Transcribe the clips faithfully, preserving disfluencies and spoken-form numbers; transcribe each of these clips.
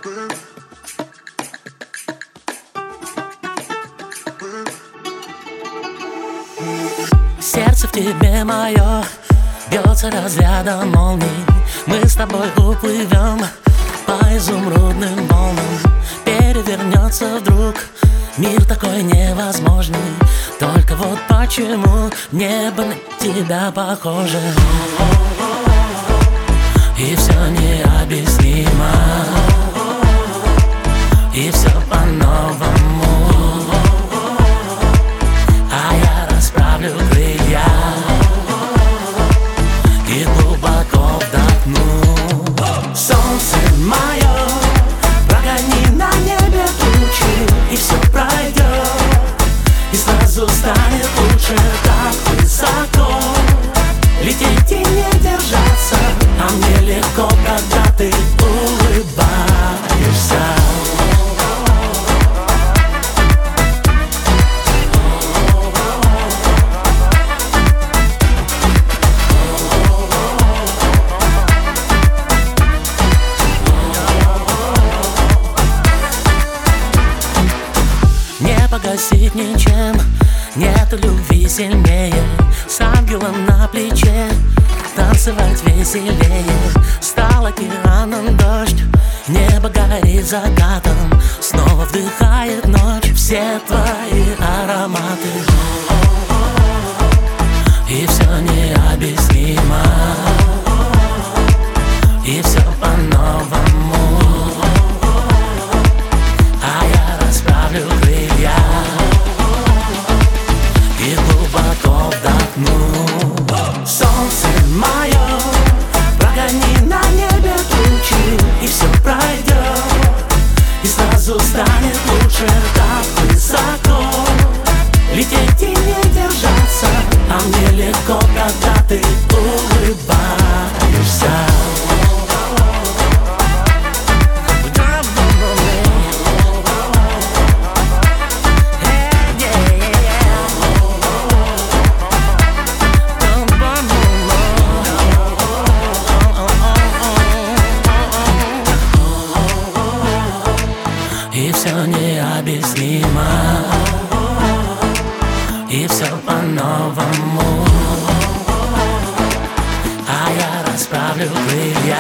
Сердце в тебе мое бьется разрядом молний. Мы с тобой уплывем по изумрудным волнам. Перевернется вдруг мир такой невозможный. Только вот почему небо на тебя похоже. И все необъяснимо, и все по-новому. А я расправлю крылья и глубоко вдохну. Солнце мое, прогони на небе тучи, и все пройдет, и сразу станет лучше. Так высоко лететь и не держаться, а мне легко, когда ты улыбаешься. Не погасить ничем, нету любви сильнее. С ангелом на плече танцевать веселее. Стал океаном дождь, небо горит закатом. Снова вдыхает ночь все твои ароматы. И все необъяснимо, и все по-новому. А я расправлю крылья и глубоко вдохну. Солнце мое, прогони на небе тучи, и все пройдет, и сразу станет лучше. Так высоко лететь и не держаться, а мне легко, когда ты улыбаешься. И все необъяснимо, и все по-новому. А я расправлю крылья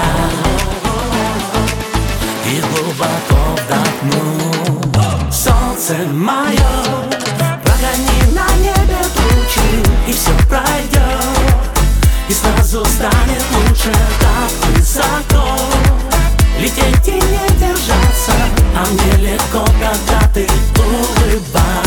и глубоко вдохну. Солнце мое, прогони на небе тучи, и все пройдет, и сразу станет лучше. Так высоко лететь и не держаться, а мне легко, когда ты улыбаешься.